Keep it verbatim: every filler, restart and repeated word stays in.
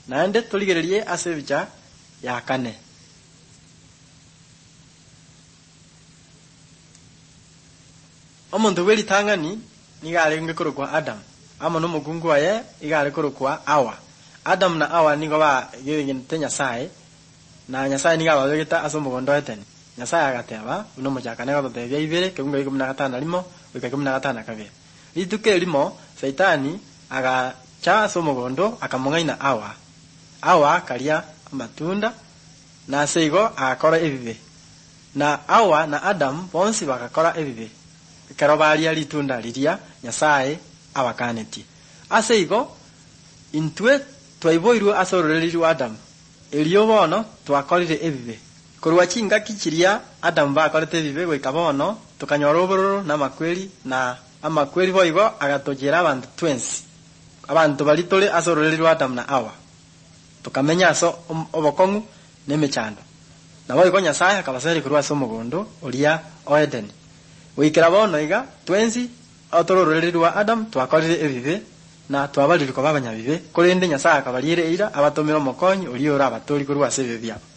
naende tuligererie ase bicha ya kane. Omonto weli tangani nigale ngekoro kwa Adam ama no mugungu aye igale koro kwa Hawa. Adam na Hawa nigo ba gete Nyasaye na Nyasaye niga bageta aso mugondo eteni. Nyasaye agateba uno mujakane gotebya ibere kebunga ikumi na gatano limo wika ikumi na gatano kabiri. Lituke limo Saitani aga cha aso mugondo akamungaina Hawa. Hawa kalia matunda na seigo akora ebibe. Na Hawa na Adam bonsi bakakora ebibe. Karobalia litunda liria Nyasaye abakaneti. Aseigo intwe twaiboirwe asororeri wa Adam. Elio bono twakorire ebibe. Korwa chinga kichiria Adam bakorete ebibe goika bono tukanyorobororo na makweli na amakweli boigo agatojera abantu twensi. Abantu balitole asororeri wa Adam na Hawa. Tukamenya aso obokongu nemechando. Na boigo Nyasaye akabasere kurwa aso mugondo oria o Eden. Wikira bono iga twensi atororeri wa Adam twakorire ebibe na twabaliriko babanyabibe kolende Nyasaye akabalire ira abatomero mokonyi oli ora abatori kurwa sebe bya.